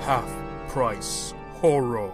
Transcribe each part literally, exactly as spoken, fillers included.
Half Price Horror.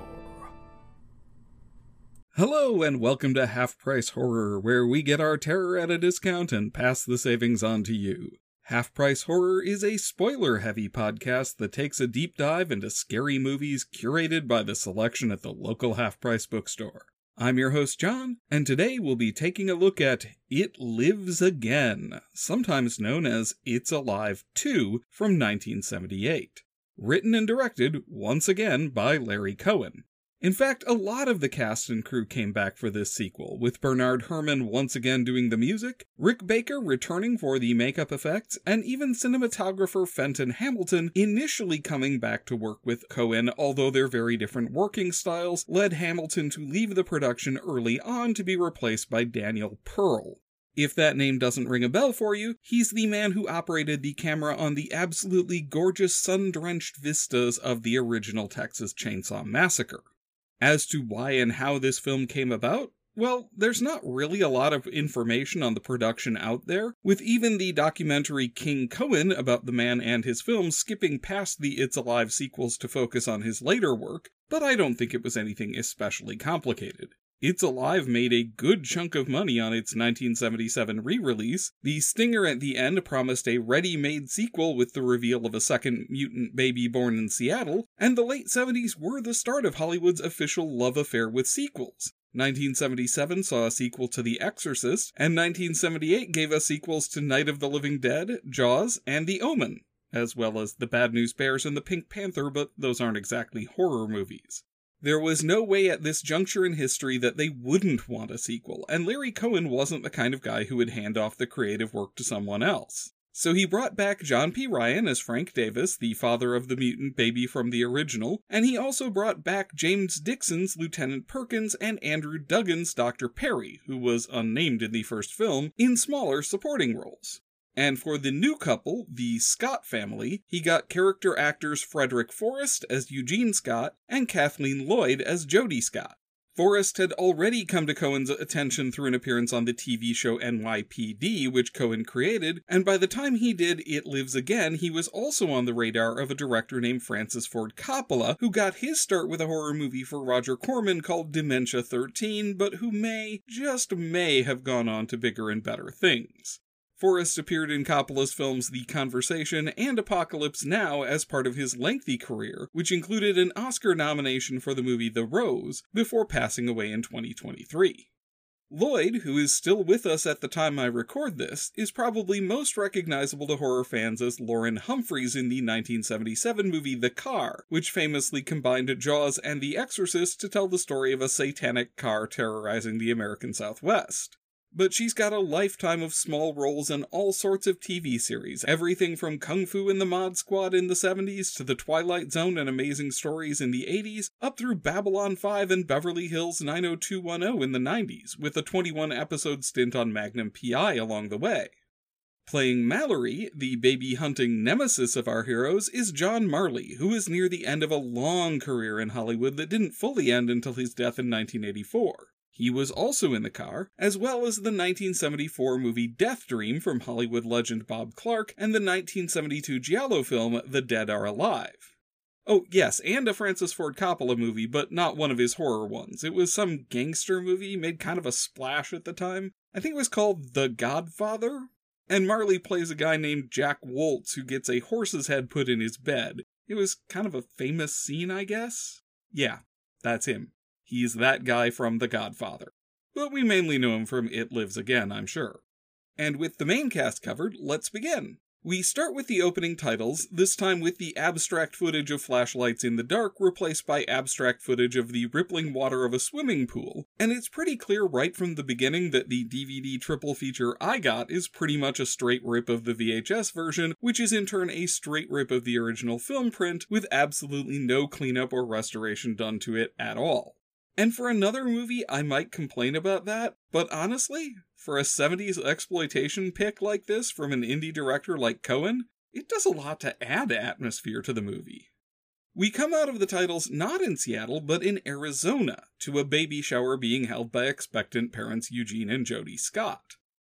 Hello and welcome to Half Price Horror, where we get our terror at a discount and pass the savings on to you. Half Price Horror is a spoiler-heavy podcast that takes a deep dive into scary movies curated by the selection at the local half-price bookstore. I'm your host, John, and today we'll be taking a look at It Lives Again, sometimes known as It's Alive two from nineteen seventy-eight. Written and directed, once again, by Larry Cohen. In fact, a lot of the cast and crew came back for this sequel, with Bernard Herrmann once again doing the music, Rick Baker returning for the makeup effects, and even cinematographer Fenton Hamilton initially coming back to work with Cohen, although their very different working styles led Hamilton to leave the production early on to be replaced by Daniel Pearl. If that name doesn't ring a bell for you, he's the man who operated the camera on the absolutely gorgeous sun-drenched vistas of the original Texas Chainsaw Massacre. As to why and how this film came about, well, there's not really a lot of information on the production out there, with even the documentary King Cohen about the man and his films skipping past the It's Alive sequels to focus on his later work, but I don't think it was anything especially complicated. It's Alive made a good chunk of money on its nineteen seventy-seven re-release, the stinger at the end promised a ready-made sequel with the reveal of a second mutant baby born in Seattle, and the late seventies were the start of Hollywood's official love affair with sequels. nineteen seventy-seven saw a sequel to The Exorcist, and nineteen seventy-eight gave us sequels to Night of the Living Dead, Jaws, and The Omen, as well as The Bad News Bears and The Pink Panther, but those aren't exactly horror movies. There was no way at this juncture in history that they wouldn't want a sequel, and Larry Cohen wasn't the kind of guy who would hand off the creative work to someone else. So he brought back John P. Ryan as Frank Davis, the father of the mutant baby from the original, and he also brought back James Dixon's Lieutenant Perkins and Andrew Duggan's Doctor Perry, who was unnamed in the first film, in smaller supporting roles. And for the new couple, the Scott family, he got character actors Frederick Forrest as Eugene Scott and Kathleen Lloyd as Jody Scott. Forrest had already come to Cohen's attention through an appearance on the T V show N Y P D, which Cohen created, and by the time he did It Lives Again, he was also on the radar of a director named Francis Ford Coppola, who got his start with a horror movie for Roger Corman called Dementia thirteen, but who may, just may, have gone on to bigger and better things. Forrest appeared in Coppola's films The Conversation and Apocalypse Now as part of his lengthy career, which included an Oscar nomination for the movie The Rose, before passing away in twenty twenty-three. Lloyd, who is still with us at the time I record this, is probably most recognizable to horror fans as Lauren Humphreys in the nineteen seventy-seven movie The Car, which famously combined Jaws and The Exorcist to tell the story of a satanic car terrorizing the American Southwest. But she's got a lifetime of small roles in all sorts of T V series, everything from Kung Fu and the Mod Squad in the seventies to The Twilight Zone and Amazing Stories in the eighties, up through Babylon five and Beverly Hills nine oh two one oh in the nineties, with a twenty-one episode stint on Magnum P I along the way. Playing Mallory, the baby-hunting nemesis of our heroes, is John Marley, who is near the end of a long career in Hollywood that didn't fully end until his death in nineteen eighty-four. He was also in The Car, as well as the nineteen seventy-four movie Death Dream from Hollywood legend Bob Clark and the nineteen seventy-two Giallo film The Dead Are Alive. Oh, yes, and a Francis Ford Coppola movie, but not one of his horror ones. It was some gangster movie, made kind of a splash at the time. I think it was called The Godfather? And Marley plays a guy named Jack Woltz who gets a horse's head put in his bed. It was kind of a famous scene, I guess? Yeah, that's him. He's that guy from The Godfather. But we mainly know him from It Lives Again, I'm sure. And with the main cast covered, let's begin. We start with the opening titles, this time with the abstract footage of flashlights in the dark replaced by abstract footage of the rippling water of a swimming pool, and it's pretty clear right from the beginning that the D V D triple feature I got is pretty much a straight rip of the V H S version, which is in turn a straight rip of the original film print with absolutely no cleanup or restoration done to it at all. And for another movie, I might complain about that, but honestly, for a seventies exploitation pick like this from an indie director like Cohen, it does a lot to add atmosphere to the movie. We come out of the titles not in Seattle, but in Arizona, to a baby shower being held by expectant parents Eugene and Jody Scott.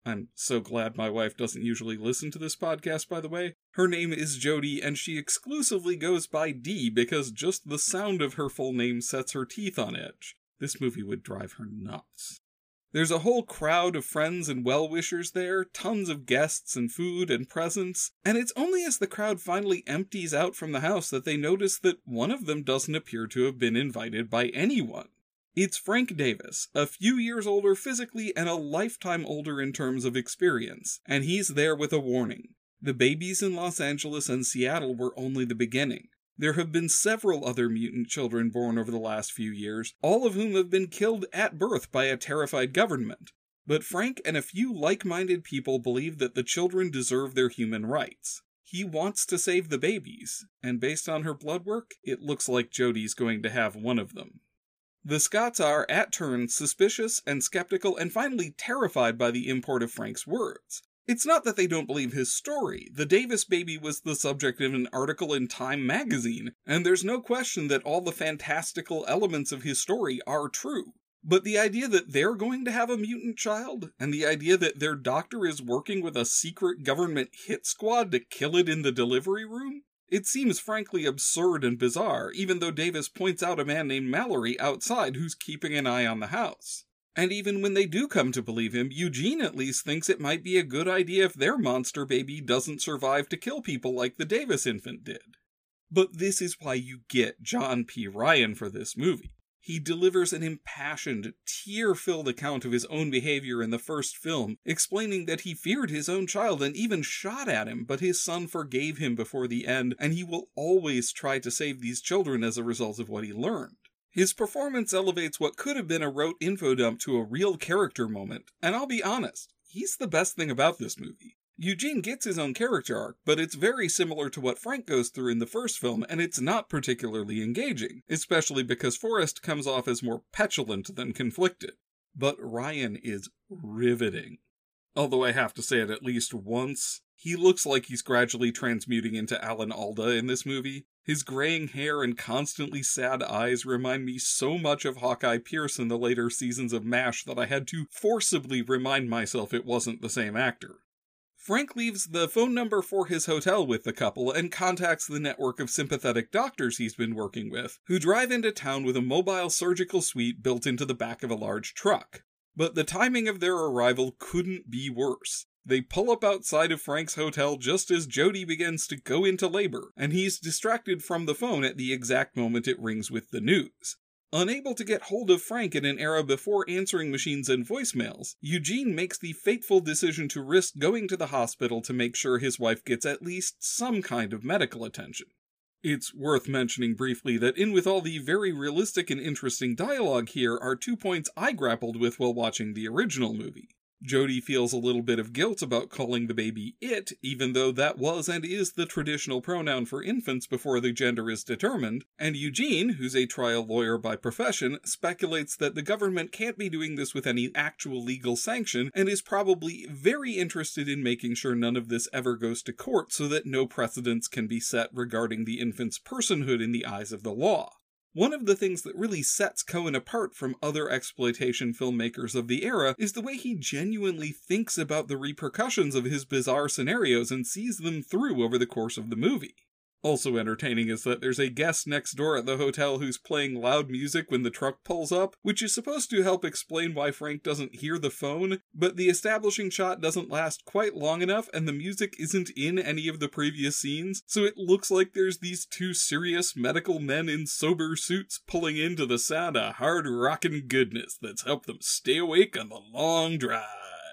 I'm so glad my wife doesn't usually listen to this podcast, by the way. Her name is Jody, and she exclusively goes by Dee because just the sound of her full name sets her teeth on edge. This movie would drive her nuts. There's a whole crowd of friends and well-wishers there, tons of guests and food and presents, and it's only as the crowd finally empties out from the house that they notice that one of them doesn't appear to have been invited by anyone. It's Frank Davis, a few years older physically and a lifetime older in terms of experience, and he's there with a warning. The babies in Los Angeles and Seattle were only the beginning. There have been several other mutant children born over the last few years, all of whom have been killed at birth by a terrified government. But Frank and a few like-minded people believe that the children deserve their human rights. He wants to save the babies, and based on her blood work, it looks like Jody's going to have one of them. The Scotts are, at turns, suspicious and skeptical and finally terrified by the import of Frank's words. It's not that they don't believe his story. The Davis baby was the subject of an article in Time magazine, and there's no question that all the fantastical elements of his story are true. But the idea that they're going to have a mutant child, and the idea that their doctor is working with a secret government hit squad to kill it in the delivery room? It seems frankly absurd and bizarre, even though Davis points out a man named Mallory outside who's keeping an eye on the house. And even when they do come to believe him, Eugene at least thinks it might be a good idea if their monster baby doesn't survive to kill people like the Davis infant did. But this is why you get John P. Ryan for this movie. He delivers an impassioned, tear-filled account of his own behavior in the first film, explaining that he feared his own child and even shot at him, but his son forgave him before the end, and he will always try to save these children as a result of what he learned. His performance elevates what could have been a rote info dump to a real character moment, and I'll be honest, he's the best thing about this movie. Eugene gets his own character arc, but it's very similar to what Frank goes through in the first film, and it's not particularly engaging, especially because Forrest comes off as more petulant than conflicted. But Ryan is riveting. Although I have to say it at least once, he looks like he's gradually transmuting into Alan Alda in this movie. His graying hair and constantly sad eyes remind me so much of Hawkeye Pierce in the later seasons of MASH that I had to forcibly remind myself it wasn't the same actor. Frank leaves the phone number for his hotel with the couple and contacts the network of sympathetic doctors he's been working with, who drive into town with a mobile surgical suite built into the back of a large truck. But the timing of their arrival couldn't be worse. They pull up outside of Frank's hotel just as Jody begins to go into labor, and he's distracted from the phone at the exact moment it rings with the news. Unable to get hold of Frank in an era before answering machines and voicemails, Eugene makes the fateful decision to risk going to the hospital to make sure his wife gets at least some kind of medical attention. It's worth mentioning briefly that in with all the very realistic and interesting dialogue here are two points I grappled with while watching the original movie. Jody feels a little bit of guilt about calling the baby it, even though that was and is the traditional pronoun for infants before the gender is determined, and Eugene, who's a trial lawyer by profession, speculates that the government can't be doing this with any actual legal sanction and is probably very interested in making sure none of this ever goes to court so that no precedents can be set regarding the infant's personhood in the eyes of the law. One of the things that really sets Cohen apart from other exploitation filmmakers of the era is the way he genuinely thinks about the repercussions of his bizarre scenarios and sees them through over the course of the movie. Also entertaining is that there's a guest next door at the hotel who's playing loud music when the truck pulls up, which is supposed to help explain why Frank doesn't hear the phone, but the establishing shot doesn't last quite long enough and the music isn't in any of the previous scenes, so it looks like there's these two serious medical men in sober suits pulling into the sound of hard rockin' goodness that's helped them stay awake on the long drive.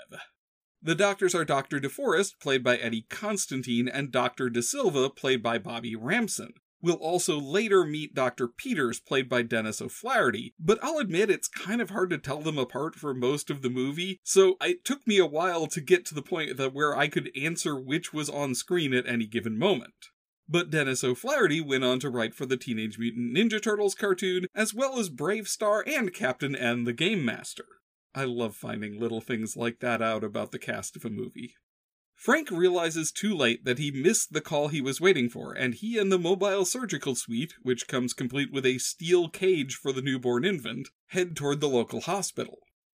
The doctors are Doctor DeForest, played by Eddie Constantine, and Doctor De Silva, played by Bobby Ramson. We'll also later meet Doctor Peters, played by Dennis O'Flaherty, but I'll admit it's kind of hard to tell them apart for most of the movie, so it took me a while to get to the point that where I could answer which was on screen at any given moment. But Dennis O'Flaherty went on to write for the Teenage Mutant Ninja Turtles cartoon, as well as Brave Star and Captain N the Game Master. I love finding little things like that out about the cast of a movie. Frank realizes too late that he missed the call he was waiting for, and he and the mobile surgical suite, which comes complete with a steel cage for the newborn infant, head toward the local hospital.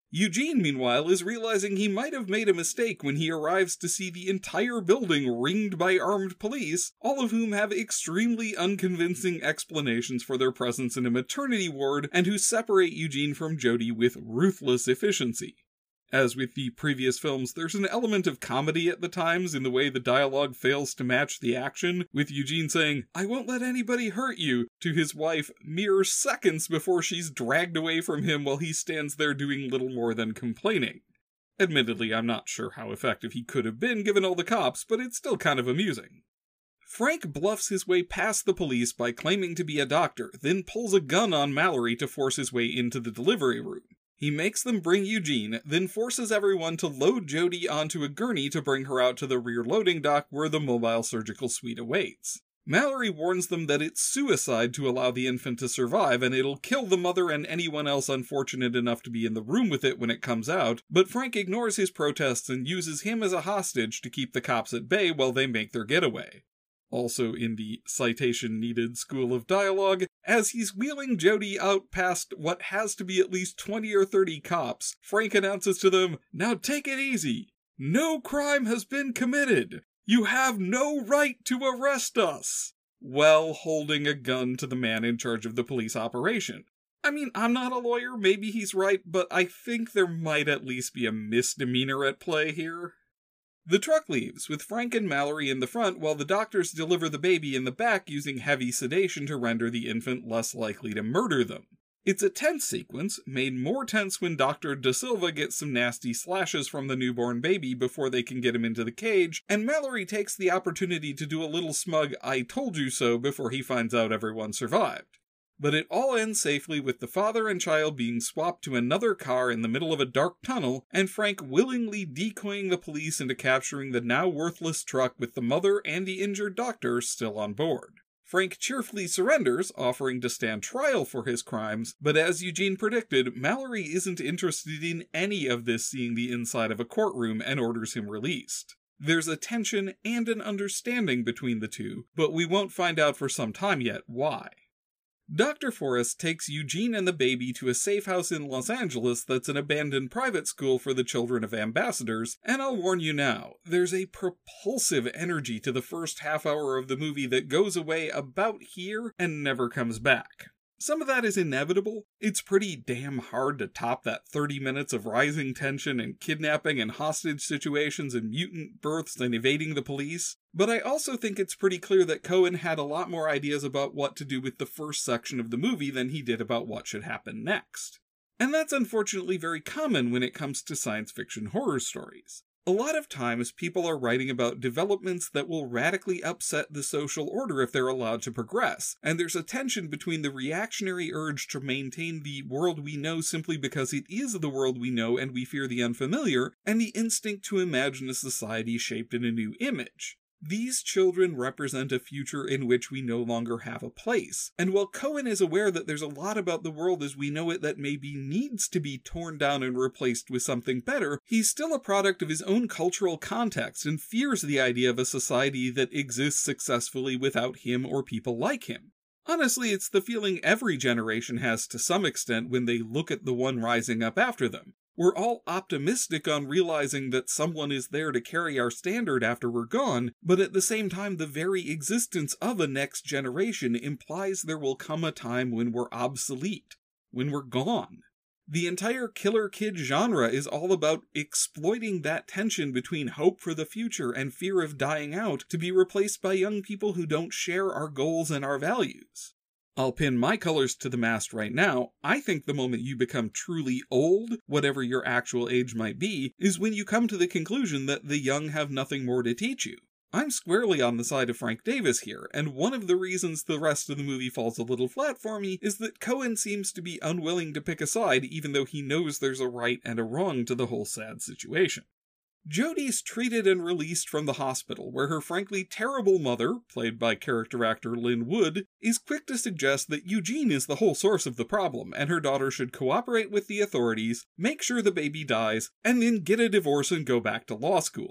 Eugene, meanwhile, is realizing he might have made a mistake when he arrives to see the entire building ringed by armed police, all of whom have extremely unconvincing explanations for their presence in a maternity ward and who separate Eugene from Jody with ruthless efficiency. As with the previous films, there's an element of comedy at the times in the way the dialogue fails to match the action, with Eugene saying, "I won't let anybody hurt you," to his wife mere seconds before she's dragged away from him while he stands there doing little more than complaining. Admittedly, I'm not sure how effective he could have been given all the cops, but it's still kind of amusing. Frank bluffs his way past the police by claiming to be a doctor, then pulls a gun on Mallory to force his way into the delivery room. He makes them bring Eugene, then forces everyone to load Jody onto a gurney to bring her out to the rear loading dock where the mobile surgical suite awaits. Mallory warns them that it's suicide to allow the infant to survive and it'll kill the mother and anyone else unfortunate enough to be in the room with it when it comes out, but Frank ignores his protests and uses him as a hostage to keep the cops at bay while they make their getaway. Also in the citation-needed school of dialogue, as he's wheeling Jody out past what has to be at least twenty or thirty cops, Frank announces to them, "Now take it easy. No crime has been committed. You have no right to arrest us," while holding a gun to the man in charge of the police operation. I mean, I'm not a lawyer, maybe he's right, but I think there might at least be a misdemeanor at play here. The truck leaves, with Frank and Mallory in the front while the doctors deliver the baby in the back using heavy sedation to render the infant less likely to murder them. It's a tense sequence, made more tense when Doctor Da Silva gets some nasty slashes from the newborn baby before they can get him into the cage, and Mallory takes the opportunity to do a little smug "I told you so" before he finds out everyone survived. But it all ends safely with the father and child being swapped to another car in the middle of a dark tunnel, and Frank willingly decoying the police into capturing the now worthless truck with the mother and the injured doctor still on board. Frank cheerfully surrenders, offering to stand trial for his crimes, but as Eugene predicted, Mallory isn't interested in any of this seeing the inside of a courtroom and orders him released. There's a tension and an understanding between the two, but we won't find out for some time yet why. Doctor Forrest takes Eugene and the baby to a safe house in Los Angeles that's an abandoned private school for the children of ambassadors, and I'll warn you now, there's a propulsive energy to the first half hour of the movie that goes away about here and never comes back. Some of that is inevitable. It's pretty damn hard to top that thirty minutes of rising tension and kidnapping and hostage situations and mutant births and evading the police. But I also think it's pretty clear that Cohen had a lot more ideas about what to do with the first section of the movie than he did about what should happen next. And that's unfortunately very common when it comes to science fiction horror stories. A lot of times people are writing about developments that will radically upset the social order if they're allowed to progress, and there's a tension between the reactionary urge to maintain the world we know simply because it is the world we know and we fear the unfamiliar, and the instinct to imagine a society shaped in a new image. These children represent a future in which we no longer have a place, and while Cohen is aware that there's a lot about the world as we know it that maybe needs to be torn down and replaced with something better, he's still a product of his own cultural context and fears the idea of a society that exists successfully without him or people like him. Honestly, it's the feeling every generation has to some extent when they look at the one rising up after them. We're all optimistic on realizing that someone is there to carry our standard after we're gone, but at the same time the very existence of a next generation implies there will come a time when we're obsolete, when we're gone. The entire Killer Kid genre is all about exploiting that tension between hope for the future and fear of dying out to be replaced by young people who don't share our goals and our values. I'll pin my colors to the mast right now. I think the moment you become truly old, whatever your actual age might be, is when you come to the conclusion that the young have nothing more to teach you. I'm squarely on the side of Frank Davis here, and one of the reasons the rest of the movie falls a little flat for me is that Cohen seems to be unwilling to pick a side even though he knows there's a right and a wrong to the whole sad situation. Jody's treated and released from the hospital, where her frankly terrible mother, played by character actor Lynn Wood, is quick to suggest that Eugene is the whole source of the problem, and her daughter should cooperate with the authorities, make sure the baby dies, and then get a divorce and go back to law school.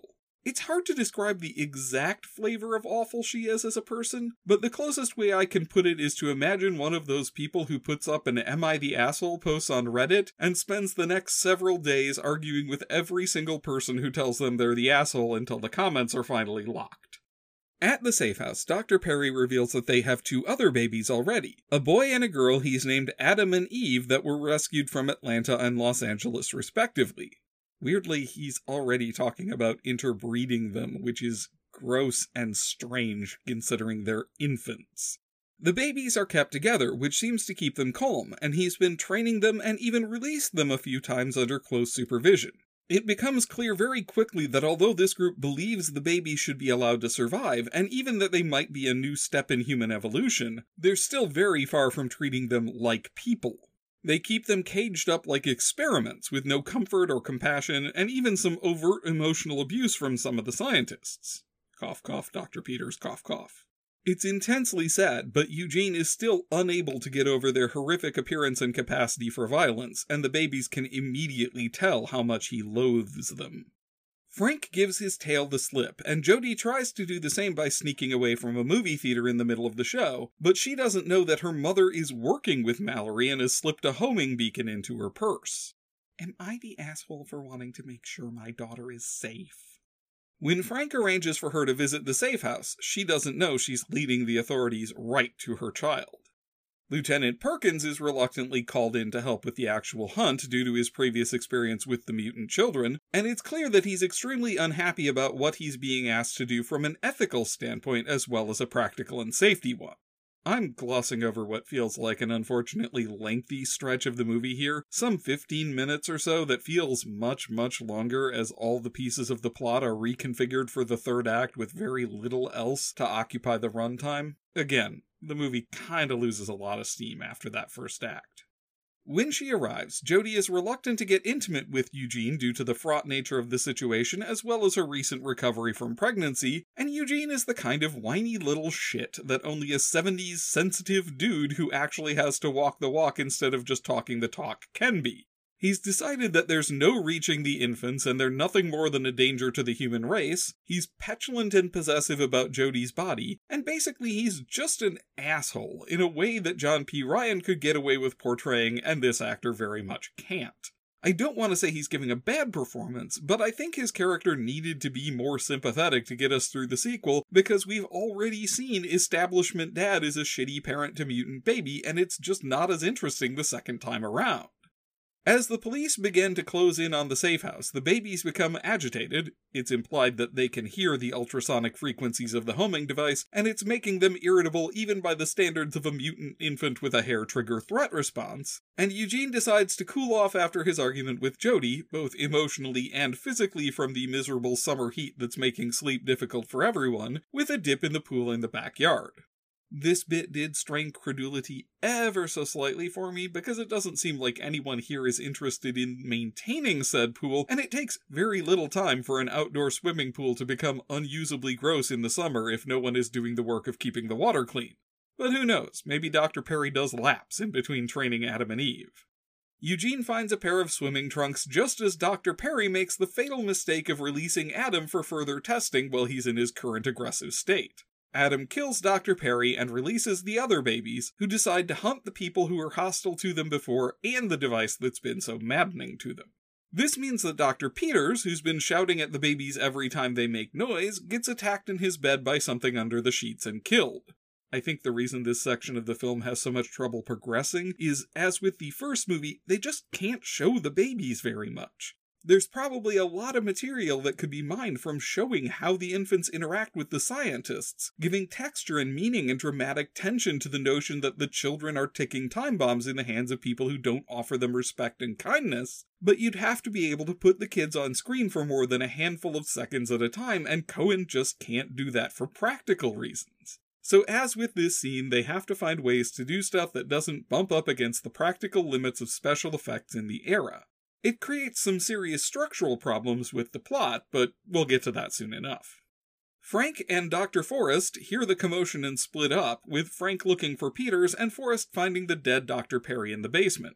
It's hard to describe the exact flavor of awful she is as a person, but the closest way I can put it is to imagine one of those people who puts up an Am I the Asshole post on Reddit and spends the next several days arguing with every single person who tells them they're the asshole until the comments are finally locked. At the safe house, Doctor Perry reveals that they have two other babies already, a boy and a girl he's named Adam and Eve that were rescued from Atlanta and Los Angeles respectively. Weirdly, he's already talking about interbreeding them, which is gross and strange considering they're infants. The babies are kept together, which seems to keep them calm, and he's been training them and even released them a few times under close supervision. It becomes clear very quickly that although this group believes the babies should be allowed to survive, and even that they might be a new step in human evolution, they're still very far from treating them like people. They keep them caged up like experiments, with no comfort or compassion, and even some overt emotional abuse from some of the scientists. Cough, cough, Doctor Peters, cough, cough. It's intensely sad, but Eugene is still unable to get over their horrific appearance and capacity for violence, and the babies can immediately tell how much he loathes them. Frank gives his tail the slip, and Jody tries to do the same by sneaking away from a movie theater in the middle of the show, but she doesn't know that her mother is working with Mallory and has slipped a homing beacon into her purse. Am I the asshole for wanting to make sure my daughter is safe? When Frank arranges for her to visit the safe house, she doesn't know she's leading the authorities right to her child. Lieutenant Perkins is reluctantly called in to help with the actual hunt due to his previous experience with the mutant children, and it's clear that he's extremely unhappy about what he's being asked to do from an ethical standpoint as well as a practical and safety one. I'm glossing over what feels like an unfortunately lengthy stretch of the movie here, some fifteen minutes or so that feels much, much longer as all the pieces of the plot are reconfigured for the third act with very little else to occupy the runtime. Again, the movie kinda loses a lot of steam after that first act. When she arrives, Jody is reluctant to get intimate with Eugene due to the fraught nature of the situation as well as her recent recovery from pregnancy, and Eugene is the kind of whiny little shit that only a seventies sensitive dude who actually has to walk the walk instead of just talking the talk can be. He's decided that there's no reaching the infants and they're nothing more than a danger to the human race. He's petulant and possessive about Jody's body, and basically he's just an asshole in a way that John P. Ryan could get away with portraying and this actor very much can't. I don't want to say he's giving a bad performance, but I think his character needed to be more sympathetic to get us through the sequel because we've already seen Establishment Dad is a shitty parent to mutant baby and it's just not as interesting the second time around. As the police begin to close in on the safe house, the babies become agitated. It's implied that they can hear the ultrasonic frequencies of the homing device, and it's making them irritable even by the standards of a mutant infant with a hair-trigger threat response. And Eugene decides to cool off after his argument with Jody, both emotionally and physically from the miserable summer heat that's making sleep difficult for everyone, with a dip in the pool in the backyard. This bit did strain credulity ever so slightly for me because it doesn't seem like anyone here is interested in maintaining said pool, and it takes very little time for an outdoor swimming pool to become unusably gross in the summer if no one is doing the work of keeping the water clean. But who knows, maybe Doctor Perry does laps in between training Adam and Eve. Eugene finds a pair of swimming trunks just as Doctor Perry makes the fatal mistake of releasing Adam for further testing while he's in his current aggressive state. Adam kills Doctor Perry and releases the other babies, who decide to hunt the people who were hostile to them before and the device that's been so maddening to them. This means that Doctor Peters, who's been shouting at the babies every time they make noise, gets attacked in his bed by something under the sheets and killed. I think the reason this section of the film has so much trouble progressing is, as with the first movie, they just can't show the babies very much. There's probably a lot of material that could be mined from showing how the infants interact with the scientists, giving texture and meaning and dramatic tension to the notion that the children are ticking time bombs in the hands of people who don't offer them respect and kindness, but you'd have to be able to put the kids on screen for more than a handful of seconds at a time, and Cohen just can't do that for practical reasons. So as with this scene, they have to find ways to do stuff that doesn't bump up against the practical limits of special effects in the era. It creates some serious structural problems with the plot, but we'll get to that soon enough. Frank and Doctor Forrest hear the commotion and split up, with Frank looking for Peters and Forrest finding the dead Doctor Perry in the basement.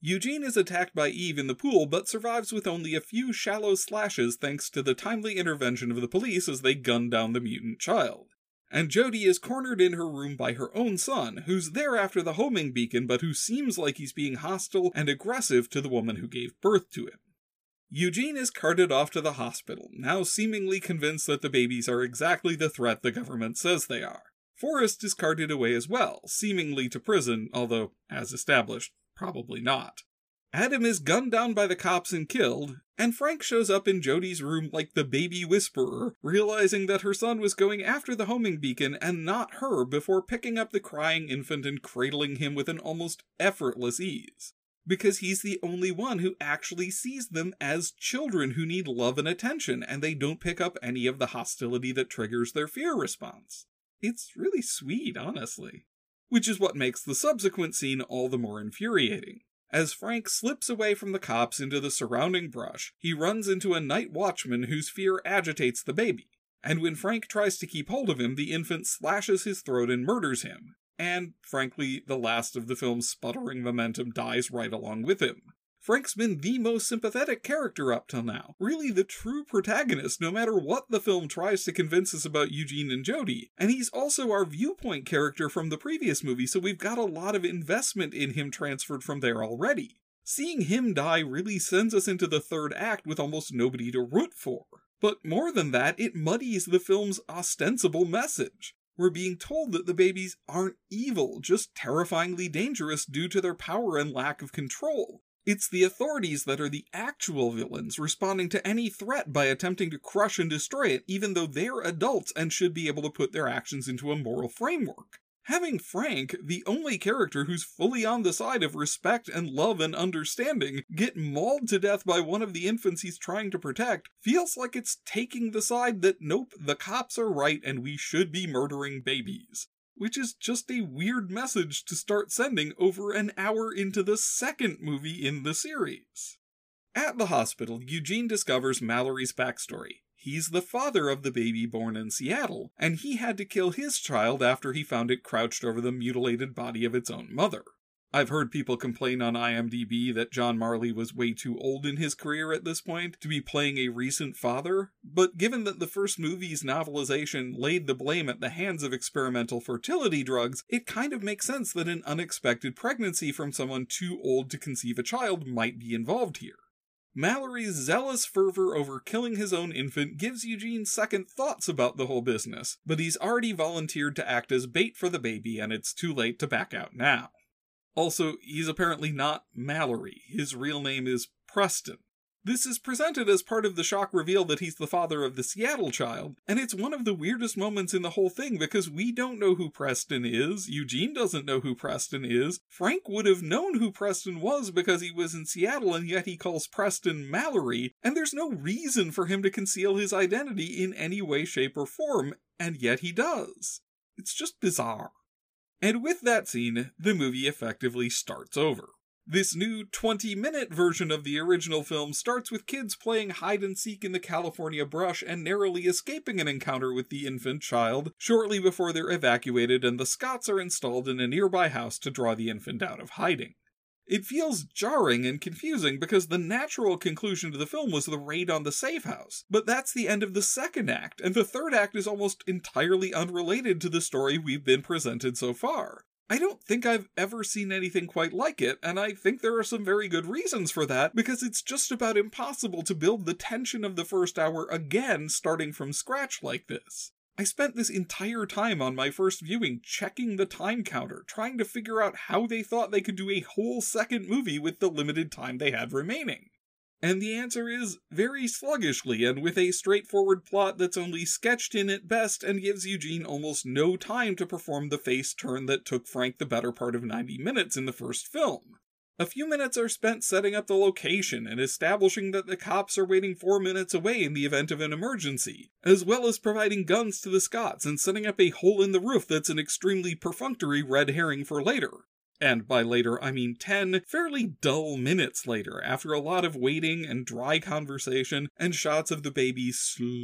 Eugene is attacked by Eve in the pool, but survives with only a few shallow slashes thanks to the timely intervention of the police as they gun down the mutant child. And Jodie is cornered in her room by her own son, who's there after the homing beacon but who seems like he's being hostile and aggressive to the woman who gave birth to him. Eugene is carted off to the hospital, now seemingly convinced that the babies are exactly the threat the government says they are. Forrest is carted away as well, seemingly to prison, although, as established, probably not. Adam is gunned down by the cops and killed, and Frank shows up in Jodie's room like the baby whisperer, realizing that her son was going after the homing beacon and not her before picking up the crying infant and cradling him with an almost effortless ease. Because he's the only one who actually sees them as children who need love and attention, and they don't pick up any of the hostility that triggers their fear response. It's really sweet, honestly. Which is what makes the subsequent scene all the more infuriating. As Frank slips away from the cops into the surrounding brush, he runs into a night watchman whose fear agitates the baby. And when Frank tries to keep hold of him, the infant slashes his throat and murders him. And, frankly, the last of the film's sputtering momentum dies right along with him. Frank's been the most sympathetic character up till now, really the true protagonist no matter what the film tries to convince us about Eugene and Jodie, and he's also our viewpoint character from the previous movie, so we've got a lot of investment in him transferred from there already. Seeing him die really sends us into the third act with almost nobody to root for. But more than that, it muddies the film's ostensible message. We're being told that the babies aren't evil, just terrifyingly dangerous due to their power and lack of control. It's the authorities that are the actual villains, responding to any threat by attempting to crush and destroy it, even though they're adults and should be able to put their actions into a moral framework. Having Frank, the only character who's fully on the side of respect and love and understanding, get mauled to death by one of the infants he's trying to protect, feels like it's taking the side that nope, the cops are right and we should be murdering babies. Which is just a weird message to start sending over an hour into the second movie in the series. At the hospital, Eugene discovers Mallory's backstory. He's the father of the baby born in Seattle, and he had to kill his child after he found it crouched over the mutilated body of its own mother. I've heard people complain on I M D B that John Marley was way too old in his career at this point to be playing a recent father, but given that the first movie's novelization laid the blame at the hands of experimental fertility drugs, it kind of makes sense that an unexpected pregnancy from someone too old to conceive a child might be involved here. Mallory's zealous fervor over killing his own infant gives Eugene second thoughts about the whole business, but he's already volunteered to act as bait for the baby and it's too late to back out now. Also, he's apparently not Mallory. His real name is Preston. This is presented as part of the shock reveal that he's the father of the Seattle child, and it's one of the weirdest moments in the whole thing because we don't know who Preston is, Eugene doesn't know who Preston is, Frank would have known who Preston was because he was in Seattle and yet he calls Preston Mallory, and there's no reason for him to conceal his identity in any way, shape, or form, and yet he does. It's just bizarre. And with that scene, the movie effectively starts over. This new twenty-minute version of the original film starts with kids playing hide-and-seek in the California brush and narrowly escaping an encounter with the infant child shortly before they're evacuated and the Scotts are installed in a nearby house to draw the infant out of hiding. It feels jarring and confusing because the natural conclusion to the film was the raid on the safe house, but that's the end of the second act, and the third act is almost entirely unrelated to the story we've been presented so far. I don't think I've ever seen anything quite like it, and I think there are some very good reasons for that, because it's just about impossible to build the tension of the first hour again starting from scratch like this. I spent this entire time on my first viewing checking the time counter, trying to figure out how they thought they could do a whole second movie with the limited time they had remaining. And the answer is very sluggishly and with a straightforward plot that's only sketched in at best and gives Eugene almost no time to perform the face turn that took Frank the better part of ninety minutes in the first film. A few minutes are spent setting up the location and establishing that the cops are waiting four minutes away in the event of an emergency, as well as providing guns to the Scotts and setting up a hole in the roof that's an extremely perfunctory red herring for later. And by later, I mean ten fairly dull minutes later, after a lot of waiting and dry conversation and shots of the baby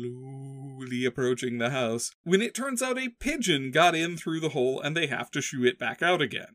slowly approaching the house, when it turns out a pigeon got in through the hole and they have to shoo it back out again.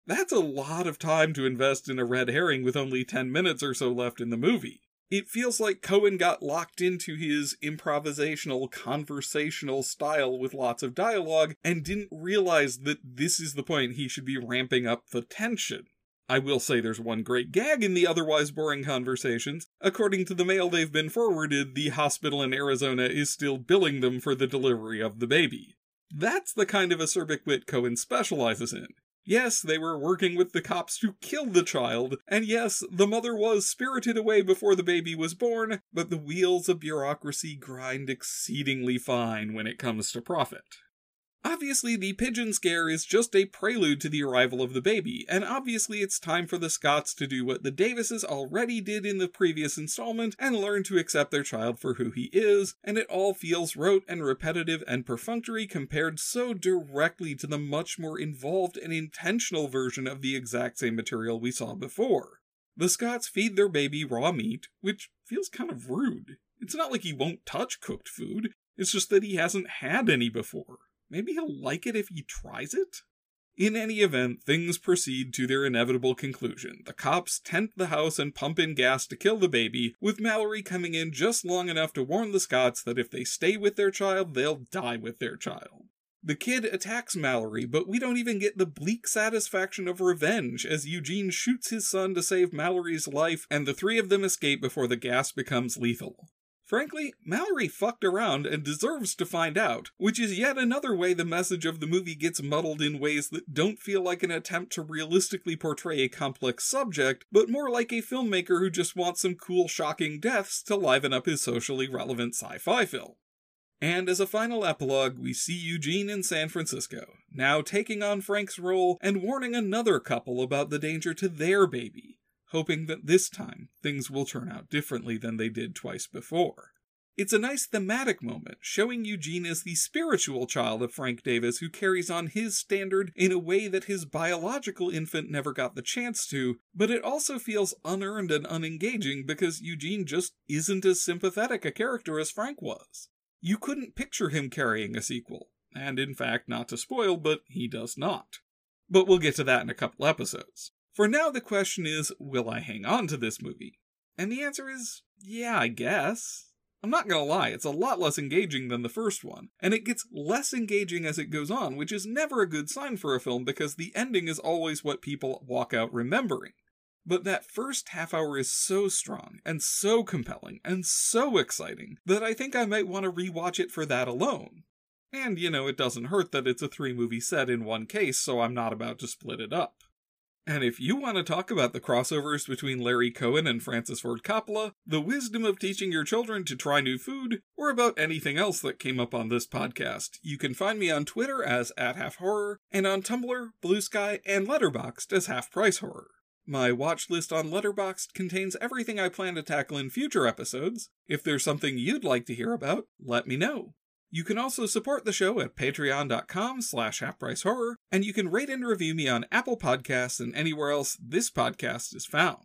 That's a lot of time to invest in a red herring with only ten minutes or so left in the movie. It feels like Coen got locked into his improvisational, conversational style with lots of dialogue and didn't realize that this is the point he should be ramping up the tension. I will say there's one great gag in the otherwise boring conversations. According to the mail they've been forwarded, the hospital in Arizona is still billing them for the delivery of the baby. That's the kind of acerbic wit Coen specializes in. Yes, they were working with the cops to kill the child, and yes, the mother was spirited away before the baby was born, but the wheels of bureaucracy grind exceedingly fine when it comes to profit. Obviously, the pigeon scare is just a prelude to the arrival of the baby, and obviously it's time for the Scotts to do what the Davises already did in the previous installment and learn to accept their child for who he is, and it all feels rote and repetitive and perfunctory compared so directly to the much more involved and intentional version of the exact same material we saw before. The Scotts feed their baby raw meat, which feels kind of rude. It's not like he won't touch cooked food, it's just that he hasn't had any before. Maybe he'll like it if he tries it? In any event, things proceed to their inevitable conclusion. The cops tent the house and pump in gas to kill the baby, with Mallory coming in just long enough to warn the Scotts that if they stay with their child, they'll die with their child. The kid attacks Mallory, but we don't even get the bleak satisfaction of revenge as Eugene shoots his son to save Mallory's life, and the three of them escape before the gas becomes lethal. Frankly, Mallory fucked around and deserves to find out, which is yet another way the message of the movie gets muddled in ways that don't feel like an attempt to realistically portray a complex subject, but more like a filmmaker who just wants some cool, shocking deaths to liven up his socially relevant sci-fi film. And as a final epilogue, we see Eugene in San Francisco, now taking on Frank's role and warning another couple about the danger to their baby, hoping that this time things will turn out differently than they did twice before. It's a nice thematic moment, showing Eugene as the spiritual child of Frank Davis who carries on his standard in a way that his biological infant never got the chance to, but it also feels unearned and unengaging because Eugene just isn't as sympathetic a character as Frank was. You couldn't picture him carrying a sequel, and in fact, not to spoil, but he does not. But we'll get to that in a couple episodes. For now, the question is, will I hang on to this movie? And the answer is, yeah, I guess. I'm not gonna lie, it's a lot less engaging than the first one, and it gets less engaging as it goes on, which is never a good sign for a film because the ending is always what people walk out remembering. But that first half hour is so strong, and so compelling, and so exciting, that I think I might want to rewatch it for that alone. And, you know, it doesn't hurt that it's a three-movie set in one case, so I'm not about to split it up. And if you want to talk about the crossovers between Larry Cohen and Francis Ford Coppola, the wisdom of teaching your children to try new food, or about anything else that came up on this podcast, you can find me on Twitter as at half horror, and on Tumblr, Blue Sky, and Letterboxd as Half Price Horror. My watch list on Letterboxd contains everything I plan to tackle in future episodes. If there's something you'd like to hear about, let me know. You can also support the show at patreon.com slash halfprice-horror, and you can rate and review me on Apple Podcasts and anywhere else this podcast is found.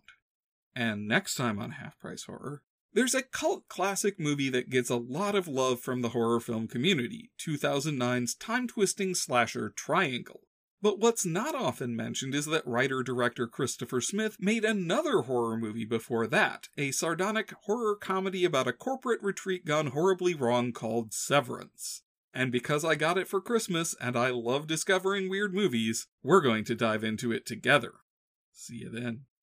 And next time on Half Price Horror, there's a cult classic movie that gets a lot of love from the horror film community, two thousand nine's time-twisting slasher Triangle. But what's not often mentioned is that writer-director Christopher Smith made another horror movie before that, a sardonic horror comedy about a corporate retreat gone horribly wrong called Severance. And because I got it for Christmas and I love discovering weird movies, we're going to dive into it together. See you then.